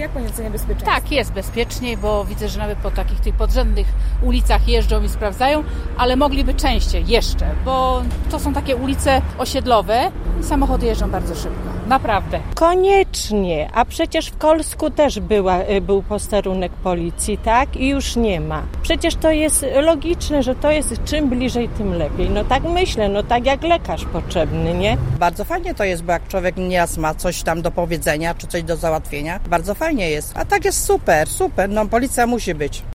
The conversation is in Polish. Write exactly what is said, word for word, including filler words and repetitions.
jak Pani ocenia bezpieczeństwo? Tak, jest bezpieczniej, bo widzę, że nawet po takich tych podrzędnych ulicach jeżdżą i sprawdzają, ale mogliby częściej jeszcze, bo to są takie ulice osiedlowe i samochody jeżdżą bardzo szybko. Naprawdę. Koniecznie, a przecież w Kolsku też była, był posterunek policji, tak? I już nie ma. Przecież to jest logiczne, że to jest czym bliżej, tym lepiej. No tak myślę, no tak jak lekarz potrzebny, nie? Bardzo fajnie to jest, bo jak człowiek nieraz ma coś tam do powiedzenia, czy coś do załatwienia, bardzo fajnie jest. A tak jest super, super, no policja musi być.